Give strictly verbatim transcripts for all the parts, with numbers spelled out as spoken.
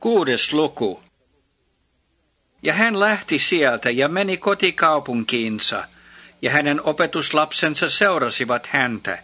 Kuudes luku. Ja hän lähti sieltä ja meni kotikaupunkiinsa, ja hänen opetuslapsensa seurasivat häntä.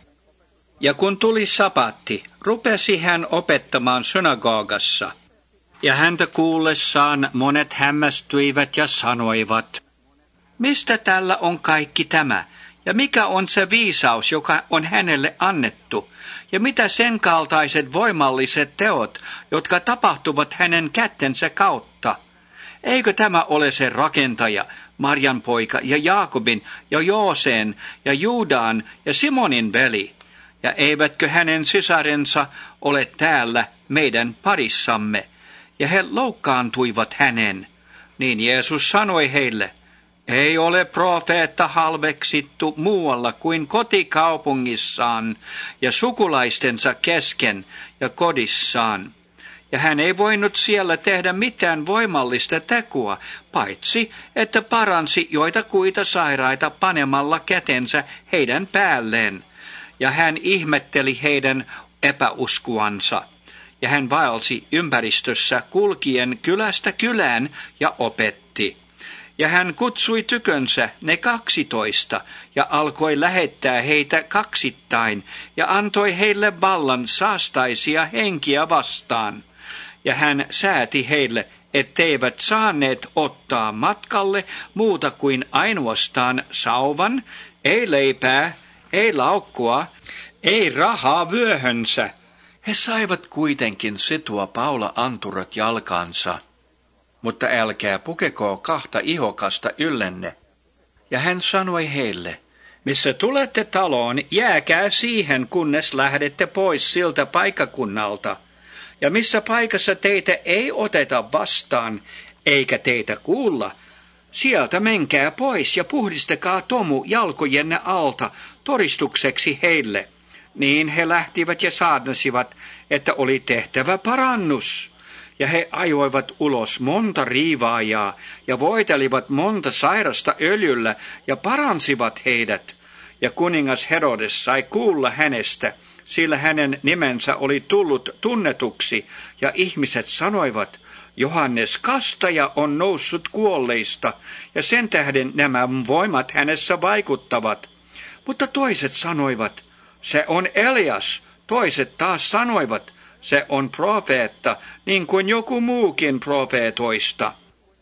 Ja kun tuli sapatti, rupesi hän opettamaan synagogassa. Ja häntä kuullessaan monet hämmästyivät ja sanoivat, mistä tällä on kaikki tämä, ja mikä on se viisaus, joka on hänelle annettu, ja mitä sen kaltaiset voimalliset teot, jotka tapahtuvat hänen kättensä kautta. Eikö tämä ole se rakentaja, Marjan poika ja Jaakobin ja Jooseen ja Juudaan ja Simonin veli? Ja eivätkö hänen sisarensa ole täällä meidän parissamme? Ja he loukkaantuivat hänen. Niin Jeesus sanoi heille, ei ole profeetta halveksittu muualla kuin kotikaupungissaan ja sukulaistensa kesken ja kodissaan. Ja hän ei voinut siellä tehdä mitään voimallista tekoa, paitsi että paransi joitakuita sairaita panemalla kätensä heidän päälleen. Ja hän ihmetteli heidän epäuskuansa. Ja hän vaelsi ympäristössä kulkien kylästä kylään ja opetti. Ja hän kutsui tykönsä ne kaksitoista ja alkoi lähettää heitä kaksittain ja antoi heille vallan saastaisia henkiä vastaan. Ja hän sääti heille, etteivät saaneet ottaa matkalle muuta kuin ainoastaan sauvan, ei leipää, ei laukkua, ei rahaa vyöhönsä. He saivat kuitenkin situa Paula anturat jalkansa. Mutta älkää pukekoo kahta ihokasta yllenne. Ja hän sanoi heille, missä tulette taloon, jääkää siihen, kunnes lähdette pois siltä paikkakunnalta. Ja missä paikassa teitä ei oteta vastaan, eikä teitä kuulla, sieltä menkää pois ja puhdistakaa tomu jalkojenne alta todistukseksi heille. Niin he lähtivät ja saarnasivat, että oli tehtävä parannus. Ja he ajoivat ulos monta riivaajaa ja voitelivat monta sairasta öljyllä ja paransivat heidät. Ja kuningas Herodes sai kuulla hänestä, sillä hänen nimensä oli tullut tunnetuksi, ja ihmiset sanoivat, Johannes Kastaja on noussut kuolleista, ja sen tähden nämä voimat hänessä vaikuttavat. Mutta toiset sanoivat, se on Elias, toiset taas sanoivat, se on profeetta, niin kuin joku muukin profeetoista.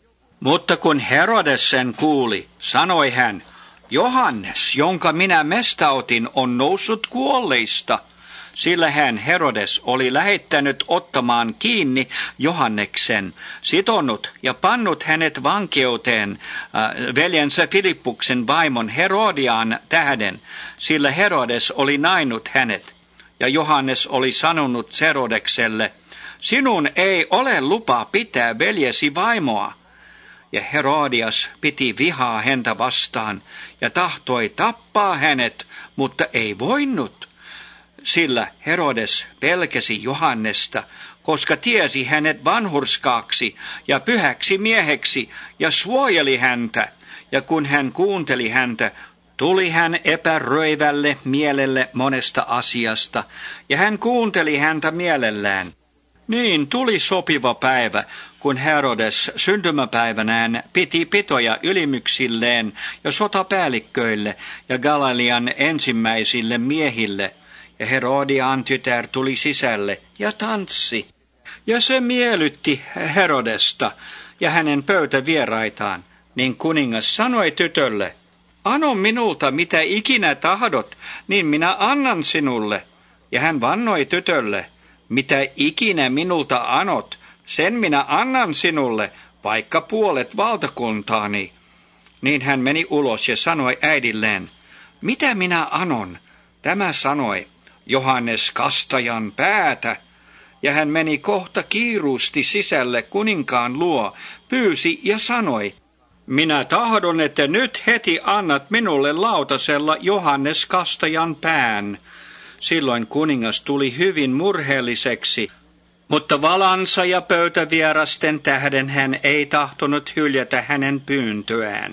Mutta kun Herodes sen kuuli, sanoi hän, Johannes, jonka minä mestautin, on noussut kuolleista. Sillä hän Herodes oli lähettänyt ottamaan kiinni Johanneksen, sitonut ja pannut hänet vankeuteen äh, veljensä Filippuksen vaimon Herodiaan tähden, sillä Herodes oli nainut hänet. Ja Johannes oli sanonut Herodekselle, sinun ei ole lupa pitää veljesi vaimoa. Ja Herodias piti vihaa häntä vastaan ja tahtoi tappaa hänet, mutta ei voinut. Sillä Herodes pelkäsi Johannesta, koska tiesi hänet vanhurskaaksi ja pyhäksi mieheksi ja suojeli häntä. Ja kun hän kuunteli häntä, tuli hän epäröivälle mielelle monesta asiasta, ja hän kuunteli häntä mielellään. Niin tuli sopiva päivä, kun Herodes syntymäpäivänään piti pitoja ylimyksilleen ja sotapäälliköille ja Galilean ensimmäisille miehille. Ja Herodiaan tytär tuli sisälle ja tanssi. Ja se miellytti Herodesta ja hänen pöytävieraitaan, niin kuningas sanoi tytölle, ano minulta mitä ikinä tahdot, niin minä annan sinulle. Ja hän vannoi tytölle, mitä ikinä minulta anot, sen minä annan sinulle, vaikka puolet valtakuntaani. Niin hän meni ulos ja sanoi äidilleen, mitä minä anon? Tämä sanoi, Johannes Kastajan päätä. Ja hän meni kohta kiiruusti sisälle kuninkaan luo, pyysi ja sanoi, minä tahdon, että nyt heti annat minulle lautasella Johannes Kastajan pään. Silloin kuningas tuli hyvin murheelliseksi, mutta valansa ja pöytävierasten tähden hän ei tahtonut hyljätä hänen pyyntöään.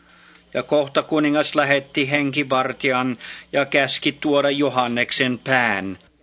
Ja kohta kuningas lähetti henkivartijan ja käski tuoda Johanneksen pään.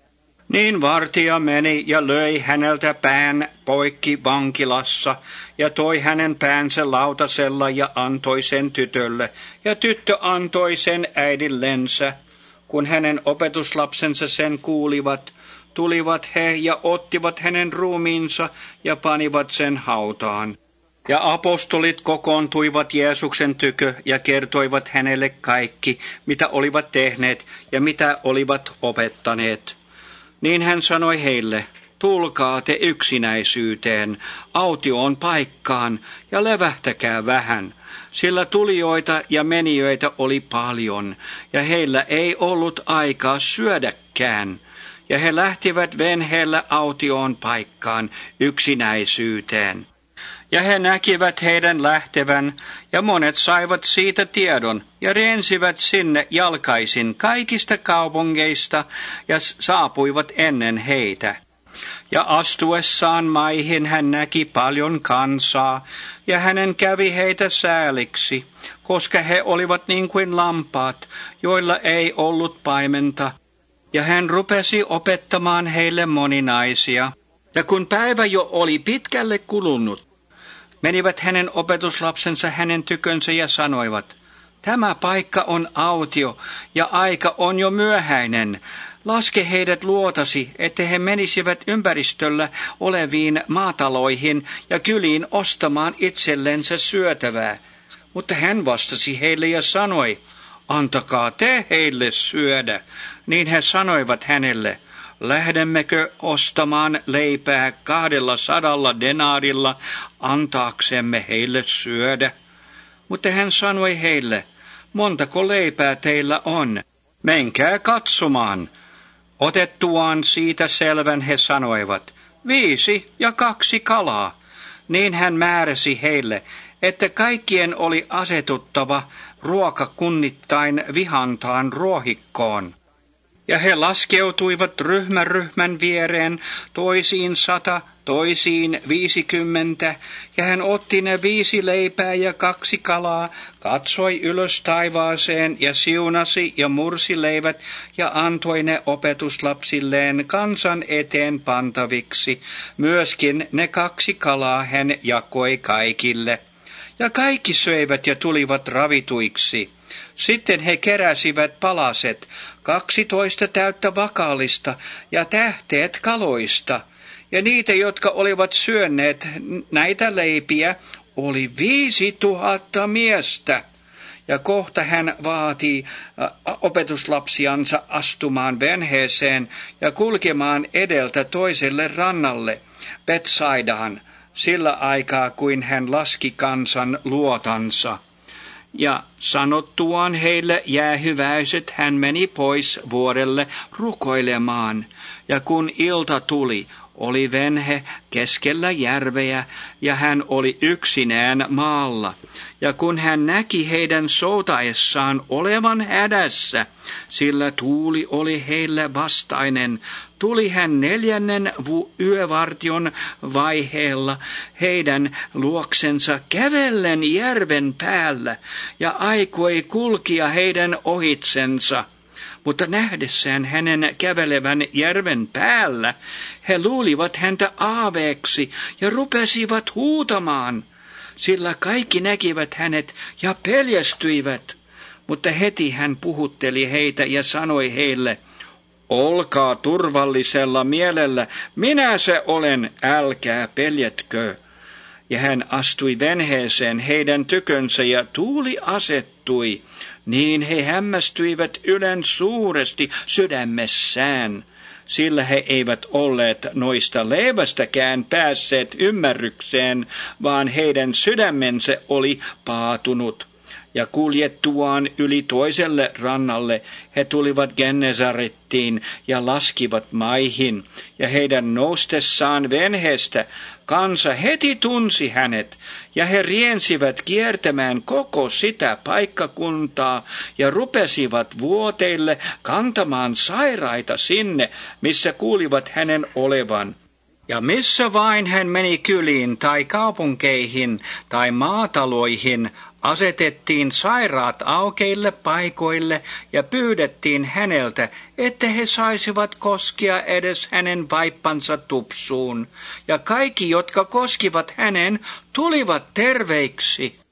Niin vartija meni ja löi häneltä pään poikki vankilassa ja toi hänen päänsä lautasella ja antoi sen tytölle, ja tyttö antoi sen äidillensä. Kun hänen opetuslapsensa sen kuulivat, tulivat he ja ottivat hänen ruumiinsa ja panivat sen hautaan. Ja apostolit kokoontuivat Jeesuksen tykö ja kertoivat hänelle kaikki, mitä olivat tehneet ja mitä olivat opettaneet. Niin hän sanoi heille, tulkaa te yksinäisyyteen, autioon paikkaan ja levähtäkää vähän, sillä tulijoita ja menijöitä oli paljon, ja heillä ei ollut aikaa syödäkään. Ja he lähtivät venheellä autioon paikkaan yksinäisyyteen. Ja he näkivät heidän lähtevän, ja monet saivat siitä tiedon, ja riensivät sinne jalkaisin kaikista kaupungeista, ja saapuivat ennen heitä. Ja astuessaan maihin hän näki paljon kansaa, ja hänen kävi heitä sääliksi, koska he olivat niin kuin lampaat, joilla ei ollut paimenta. Ja hän rupesi opettamaan heille moninaisia. Ja kun päivä jo oli pitkälle kulunut, menivät hänen opetuslapsensa hänen tykönsä ja sanoivat, tämä paikka on autio ja aika on jo myöhäinen. Laske heidät luotasi, että he menisivät ympäristöllä oleviin maataloihin ja kyliin ostamaan itsellensä syötävää. Mutta hän vastasi heille ja sanoi, antakaa te heille syödä. Niin he sanoivat hänelle, lähdemmekö ostamaan leipää kahdella sadalla denaarilla antaaksemme heille syödä? Mutta hän sanoi heille, montako leipää teillä on? Menkää katsomaan. Otettuaan siitä selvän he sanoivat, viisi ja kaksi kalaa. Niin hän määräsi heille, että kaikkien oli asetuttava ruoka kunnittain vihantaan ruohikkoon. Ja he laskeutuivat ryhmä ryhmän viereen, toisiin sata, toisiin viisikymmentä, ja hän otti ne viisi leipää ja kaksi kalaa, katsoi ylös taivaaseen ja siunasi ja mursi leivät ja antoi ne opetuslapsilleen kansan eteen pantaviksi. Myöskin ne kaksi kalaa hän jakoi kaikille. Ja kaikki söivät ja tulivat ravituiksi. Sitten he keräsivät palaset, kaksitoista täyttä vakaalista ja tähteet kaloista. Ja niitä, jotka olivat syöneet näitä leipiä, oli viisi tuhatta miestä. Ja kohta hän vaatii opetuslapsiansa astumaan venheeseen ja kulkemaan edeltä toiselle rannalle, Betsaidaan, sillä aikaa kuin hän laski kansan luotansa. Ja sanottuaan heille jäähyväiset hän meni pois vuorelle rukoilemaan, ja kun ilta tuli, oli venhe keskellä järveä, ja hän oli yksinään maalla. Ja kun hän näki heidän soutaessaan olevan hädässä, sillä tuuli oli heille vastainen, tuli hän neljännen yövartion vaiheella heidän luoksensa kävellen järven päällä, ja aikoi kulkia heidän ohitsensa. Mutta nähdessään hänen kävelevän järven päällä, he luulivat häntä aaveeksi ja rupesivat huutamaan, sillä kaikki näkivät hänet ja peljästyivät. Mutta heti hän puhutteli heitä ja sanoi heille, olkaa turvallisella mielellä, minä se olen, älkää peljätkö. Ja hän astui venheeseen heidän tykönsä ja tuuli asettui. Niin he hämmästyivät ylen suuresti sydämessään, sillä he eivät olleet noista leivästäkään päässeet ymmärrykseen, vaan heidän sydämensä oli paatunut. Ja kuljettuaan yli toiselle rannalle he tulivat Gennesarettiin ja laskivat maihin, ja heidän noustessaan venheestä kansa heti tunsi hänet, ja he riensivät kiertämään koko sitä paikkakuntaa ja rupesivat vuoteille kantamaan sairaita sinne, missä kuulivat hänen olevan. Ja missä vain hän meni kyliin tai kaupunkeihin tai maataloihin, Asetettiin sairaat aukeille paikoille ja pyydettiin häneltä, että he saisivat koskea edes hänen vaippansa tupsuun. Ja kaikki, jotka koskivat hänen, tulivat terveiksi.